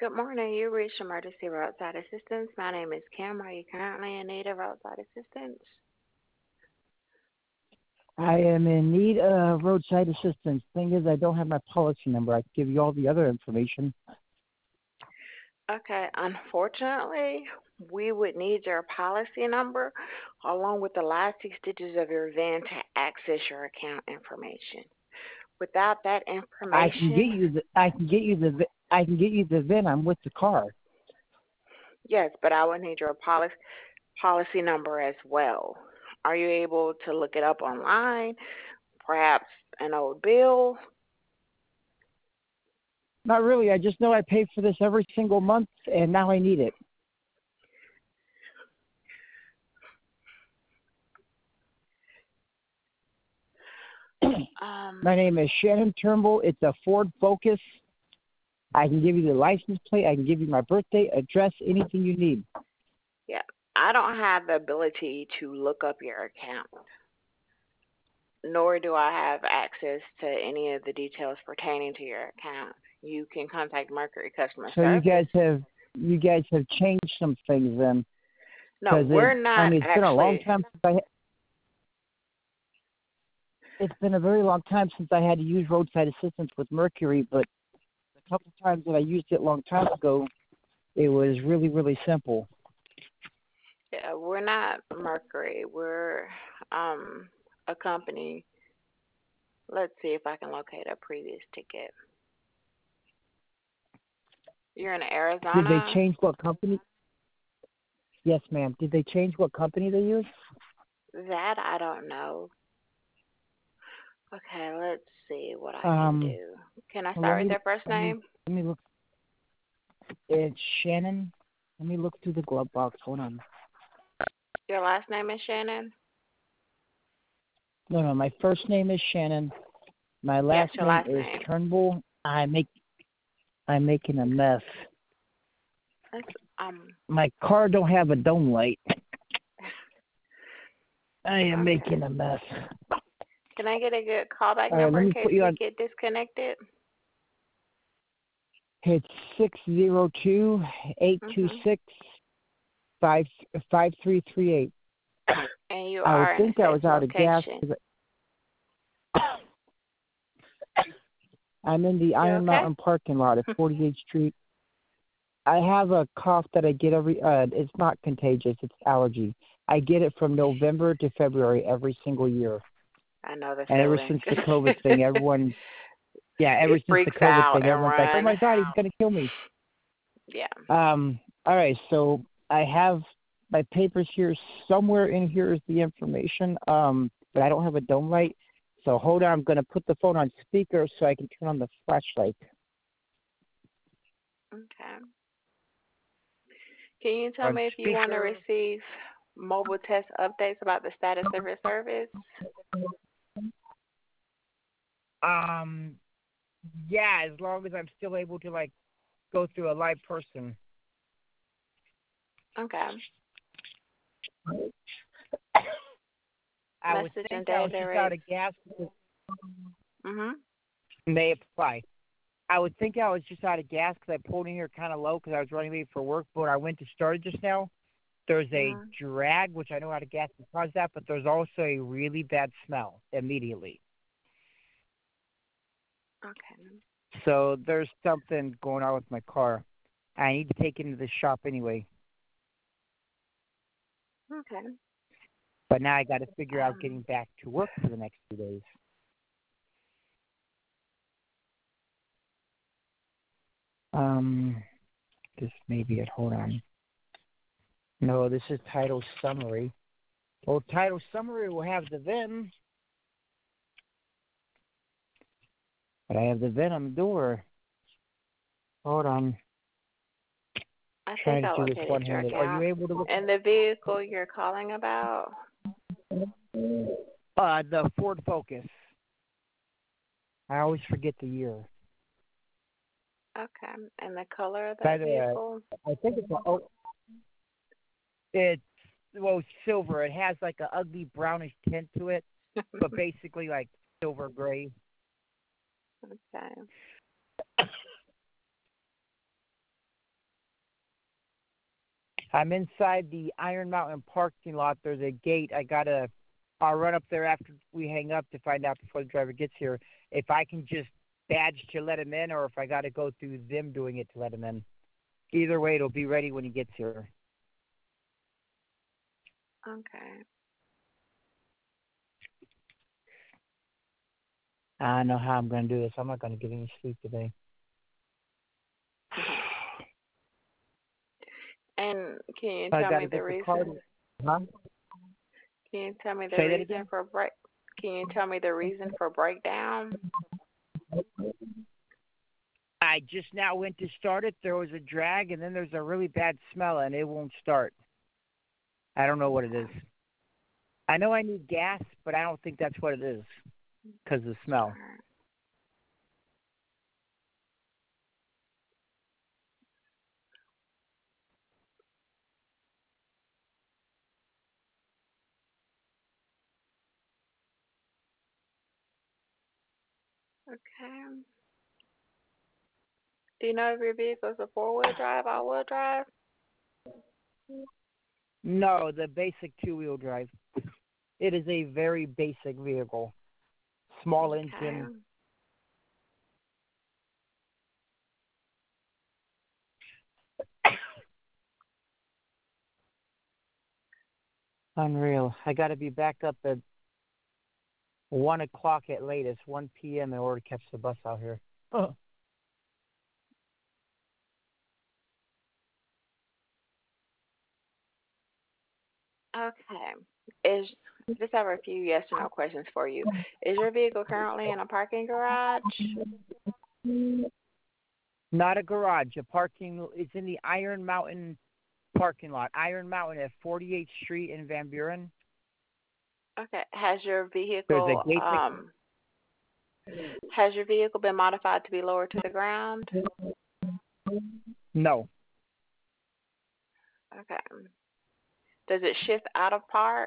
Good morning. You reached emergency roadside assistance. My name is Kim. Are you currently in need of roadside assistance? I am in need of roadside assistance. Thing is, I don't have my policy number. I can give you all the other information. Okay, unfortunately, we would need your policy number along with the last 6 digits of your VIN to access your account information. Without that I can get information, you the. I can get you the. I can get you the VIN. I'm with the car. yes, but I would need your policy number as well. Are you able to look it up online? Perhaps an old bill? Not really. I just know I pay for this every single month, and now I need it. My Um, name is Shannon Turnbull. It's a Ford Focus. I can give you the license plate. I can give you my birthday, address, anything you need. yeah, I don't have the ability to look up your account, nor do I have access to any of the details pertaining to your account. You can contact Mercury customer So service. you guys have changed some things then, No, because we're not it's been a long actually. time since it's been a very long time since I had to use roadside assistance with Mercury, but a couple times that I used it a long time ago, it was really, really simple. Yeah, we're not Mercury. We're a company. Let's see if I can locate a previous ticket. You're in Did they Arizona. change what company? Yes, ma'am. Did they change what company they use? That I don't know. Okay, let's see what I can Um, do. Can I well, let start with me your first let me name? let me look. It's Shannon. Let me look through the glove box. Hold on. Your last name is Shannon? No, no. My first name is Shannon. My Yes, last your name last is name. Turnbull. I'm making a mess. That's, My car don't have a dome light. I am okay. making a mess. Can I get a good callback All right, number let in me case put you we on. get disconnected? It's 602-826 Mhm. 5338. And you I would are in a think I safe was out of gas location. because I'm in the You Iron okay? Mountain parking lot at 48th Street. I have a cough that I get it's not contagious, it's allergy. I get it from November to February every single year. I know the And ever feeling. since the COVID thing, ever It since the freaks COVID out thing, and everyone's like, oh run. my God, he's going to kill me. Yeah. All right, so I have my papers here. Somewhere in here is the information, but I don't have a dome light. So hold on, I'm going to put the phone on speaker so I can turn on the flashlight. Okay. Can you tell On me if you want to speaker. receive mobile test updates about the status of your service? Um, yeah, as long as I'm still able to like go through a live person. Okay. I would Message and think I was data just out rates. of gas because Mhm. may apply. I would think I was just out of gas because I pulled in here kind of low because I was running late for work. But when I went to start it just now, there's a Mhm. drag, which I know out of gas can cause that, but there's also a really bad smell immediately. Okay. So there's something going on with my car. I need to take it into the shop anyway. Okay. But now I got to figure out getting Um. back to work for the next 2 days. Um, this may be it. Hold on. No, this is title summary. Well, title summary will have the VIN, but I have the VIN on the door. Hold on. I think Trying I to do this located your one-handed. Are you account. able to look And the vehicle you're calling about? the Ford Focus? I always forget the year. Okay. And the color of By that the way, vehicle? I think it's well silver. It has like a ugly brownish tint to it, but basically like silver gray. Okay. I'm inside the Iron Mountain parking lot. There's a gate. I'll run up there after we hang up to find out before the driver gets here if I can just badge to let him in or if I got to go through them doing it to let him in. Either way, it'll be ready when he gets here. Okay. I know how I'm going to do this. I'm not going to get any sleep today. And can you I tell got me to the get the card. reason? Huh? Can you tell me the Say that reason again? for break? Can you tell me the reason for breakdown? I just now went to start it. There was a drag, and then there's a really bad smell, and it won't start. I don't know what it is. I know I need gas, but I don't think that's what it is because of the smell. Okay. Do you know if your vehicle is a four-wheel drive, all-wheel drive? No, the basic two-wheel drive. It is a very basic vehicle. Small Okay. engine. Unreal. I got to be back up at 1 o'clock at latest, 1 p.m. in order to catch the bus out here. Okay. Just have a few yes or no questions for you. Is your vehicle currently in a parking garage? Not a garage. A parking. It's in the Iron Mountain parking lot. Iron Mountain at 48th Street in Van Buren. Okay. Has your There's a vehicle gate. been modified to be lower to the ground? No. Okay. Does it shift out of park?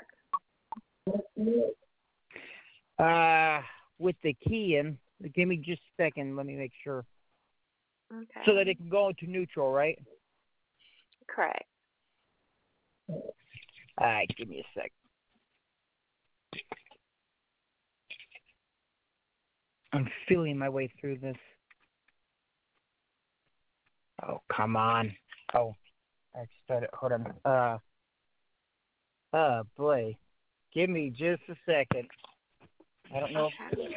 With the key in. Give me just a second. Let me make sure. Okay. So that it can go into neutral, right? Correct. All right. Give me a sec. I'm feeling my way through this. Oh, come on. Oh, I started. Hold on. Oh, boy. Give me just a second. I don't know. Okay.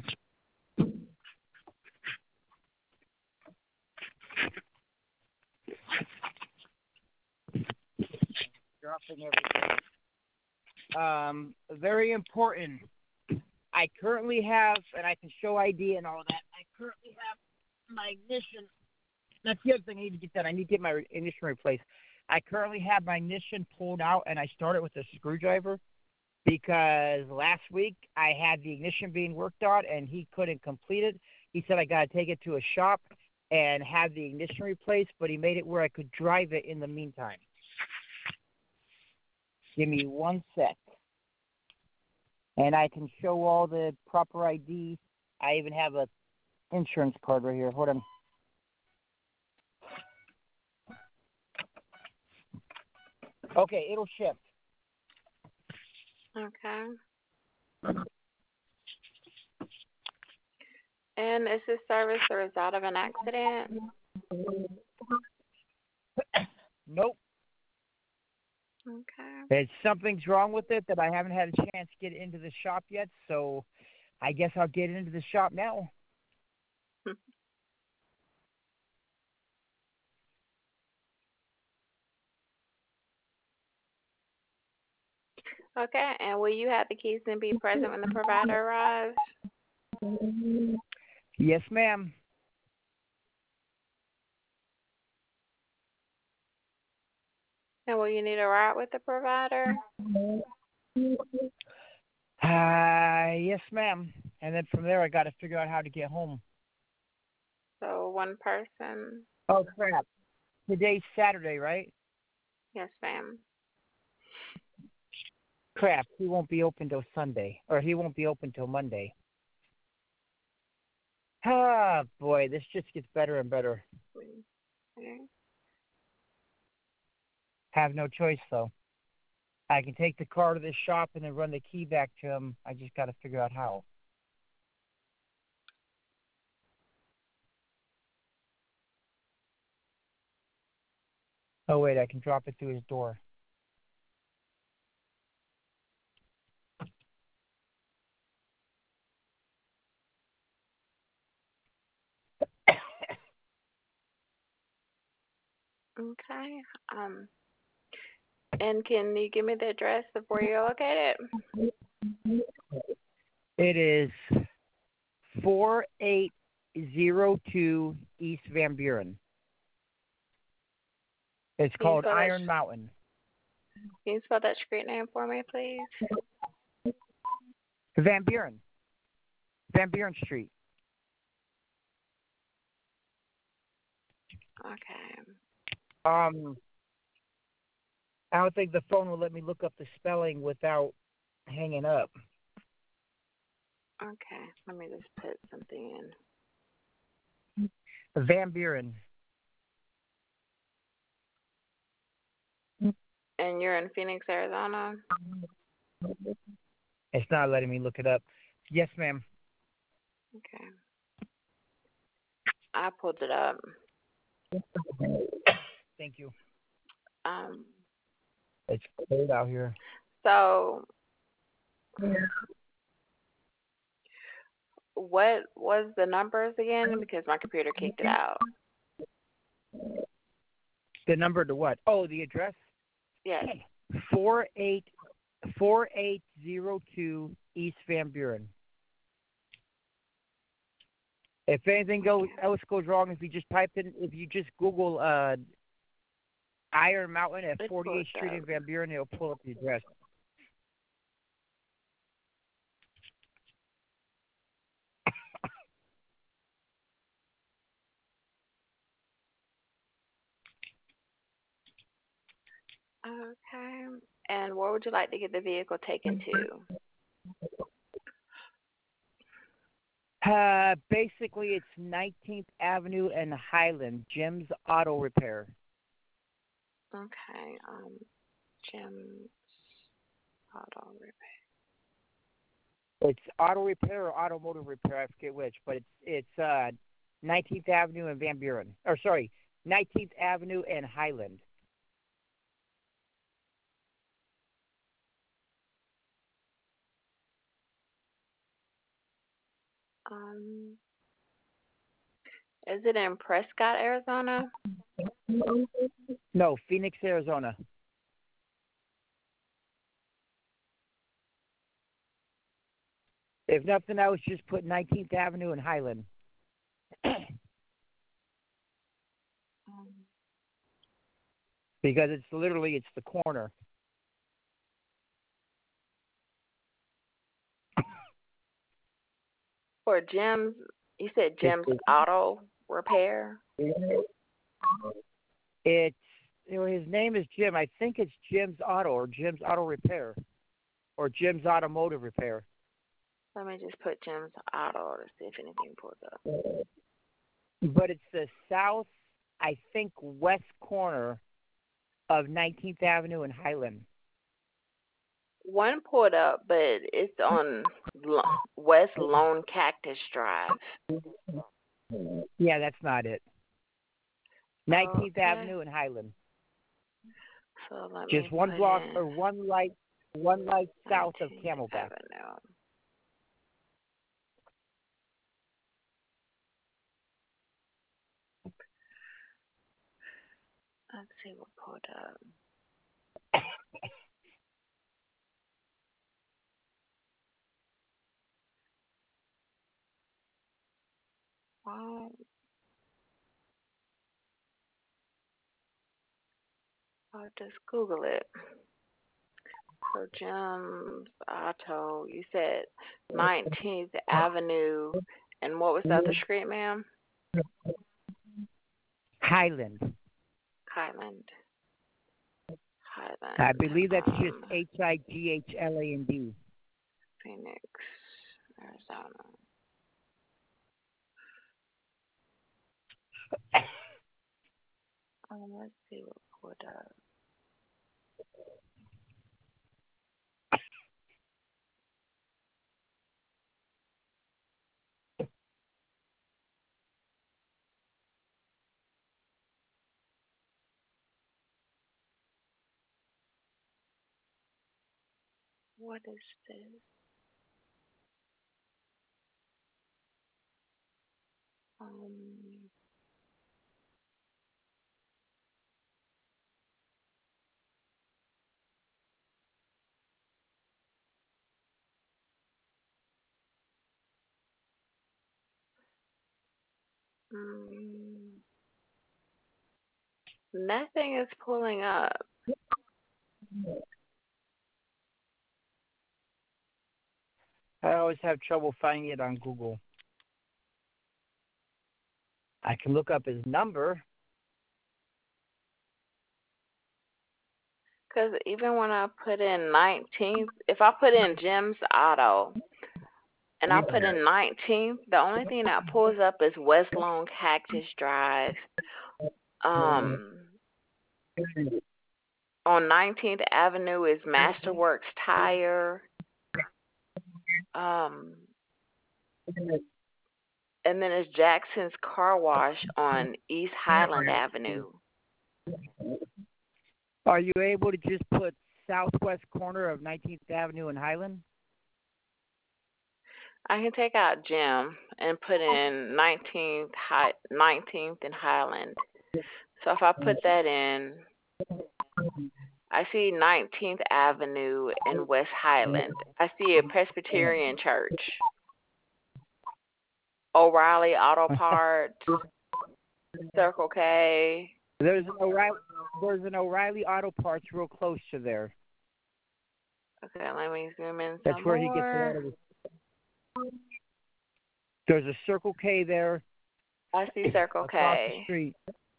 Dropping everything. Very important. I currently have, and I can show ID and all that. I currently have my ignition. That's the other thing I need to get done. I need to get my ignition replaced. I currently have my ignition pulled out, and I started with a screwdriver because last week I had the ignition being worked on, and he couldn't complete it. He said I got to take it to a shop and have the ignition replaced, but he made it where I could drive it in the meantime. Give me 1 sec. And I can show all the proper ID. I even have a insurance card right here. Hold on. Okay, it'll ship. Okay. And is this service the result of an accident? Nope. Okay. Something's wrong with it that I haven't had a chance to get into the shop yet, so I guess I'll get into the shop now. Okay. And will you have the keys and be present when the provider arrives? Yes, ma'am. And will you need a ride with the provider? Yes, ma'am. And then from there, I got to figure out how to get home. So one person? Oh, crap. Today's Saturday, right? Yes, ma'am. Crap. He won't be open till Sunday. Or he won't be open till Monday. Ah, boy. This just gets better and better. Okay. Have no choice though. I can take the car to the shop and then run the key back to him. I just got to figure out how. Oh wait, I can drop it through his door. Okay. And can you give me the address of where you're located? It is 4802 East Van Buren. It's Can you called spell that? Iron Mountain. Can you spell that street name for me, please? Van Buren. Van Buren Street. Okay. I don't think the phone will let me look up the spelling without hanging up. Okay. Let me just put something in. Van Buren. And you're in Phoenix, Arizona? It's not letting me look it up. Yes, ma'am. Okay. I pulled it up. Thank you. Um, It's cold out here. so what was the numbers again? Because my computer kicked it out. The number to what? Oh, the address? Yes. 4802 East Van Buren. If anything else goes wrong, if you just Google Iron Mountain at 48th Street in Van Buren, it'll pull up the address. Okay. And where would you like to get the vehicle taken to? Basically, it's 19th Avenue and Highland, Jim's Auto Repair. Okay. Jim's Auto Repair. It's auto repair or automotive repair, I forget which, but it's 19th Avenue and Van Buren. Or sorry, 19th Avenue and Highland. Um, is it in Prescott, Arizona? No, Phoenix, Arizona. If nothing else, just put 19th Avenue and Highland. Because it's the corner. For Jim's, you said Jim's Auto Repair? It's his name is Jim. I think it's Jim's Auto or Jim's Auto Repair or Jim's Automotive Repair. Let me just put Jim's Auto to see if anything pulls up. But it's the south, I think, west corner of 19th Avenue and Highland. One pulled up, but it's on West Lone Cactus Drive. Yeah, that's not it. 19th Okay. Avenue and Highland. So let Just me one put block in or one light south of 19th Camelback. Avenue. Let's see what pulled up. Well, I'll just Google it. So Jim's Auto, you said 19th Avenue, and what was the other street, ma'am? Highland. Highland. Highland. I believe that's just Highland. Phoenix, Arizona. Let's see what pulled up. What is this? Um, mm, Nothing is pulling up. I always have trouble finding it on Google. I can look up his number. Because even when I put in 19th, if I put in Jim's Auto and I put in 19th, the only thing that pulls up is West Long Cactus Drive. Um, on 19th Avenue is Masterworks Tire. Um, and then it's Jackson's Car Wash on East Highland Avenue. Are you able to just put southwest corner of 19th Avenue and Highland? I can take out Jim and put in 19th and Highland. So if I put that in, I see 19th Avenue and West Highland. I see a Presbyterian church. O'Reilly Auto Parts, Circle K. There's an O'Reilly Auto Parts real close to there. Okay, let me zoom in That's some where he gets a lot more. of his. There's a Circle K there. I see Circle Across the K. street.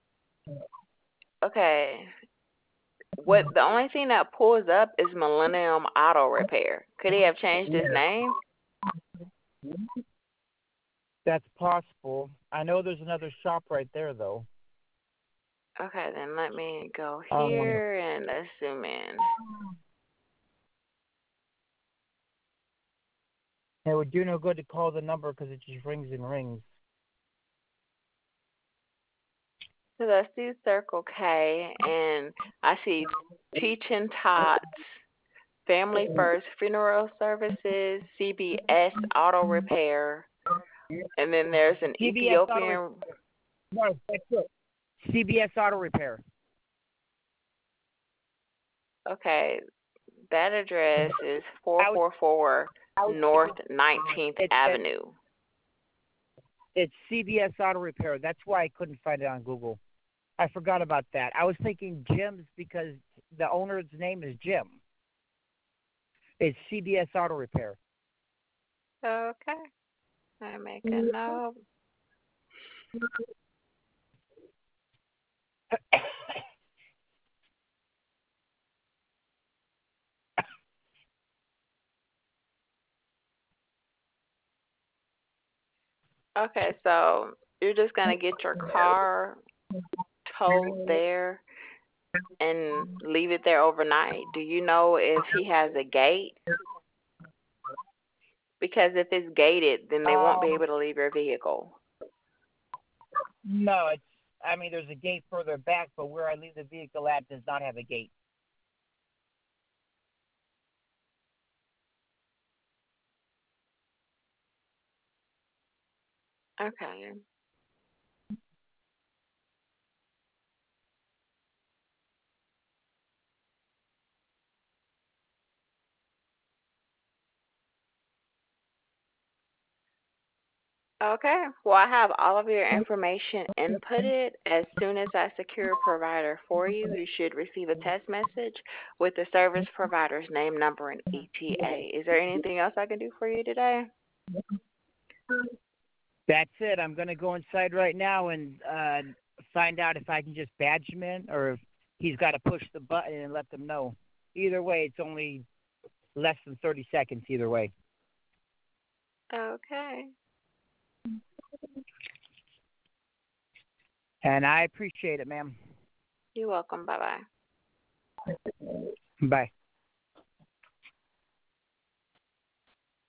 Okay. The only thing that pulls up is Millennium Auto Repair. Could he have changed his name? That's possible. I know there's another shop right there though. Okay, then let me go Um, here and let's zoom in. it would do no good to call the number because it just rings and rings. Because I see Circle K and I see Teaching Tots, Family First Funeral Services, CBS Auto Repair, and then there's an CBS Auto Ethiopian. No, that's it. CBS Auto Repair. Okay, that address is 444 North 19th Avenue. It's CBS Auto Repair. That's why I couldn't find it on Google. I forgot about that. I was thinking Jim's because the owner's name is Jim. It's CBS Auto Repair. Okay, I make a note. Okay, so you're just gonna get your car towed there and leave it there overnight. Do you know if he has a gate? Because if it's gated, then they won't be able to leave your vehicle. No, there's a gate further back, but where I leave the vehicle at does not have a gate. Okay. Okay. Well, I have all of your information inputted. As soon as I secure a provider for you, you should receive a text message with the service provider's name, number, and ETA. Is there anything else I can do for you today? That's it. I'm going to go inside right now and find out if I can just badge him in or if he's got to push the button and let them know. Either way, it's only less than 30 seconds either way. Okay. And I appreciate it, ma'am. You're welcome. Bye-bye. Bye.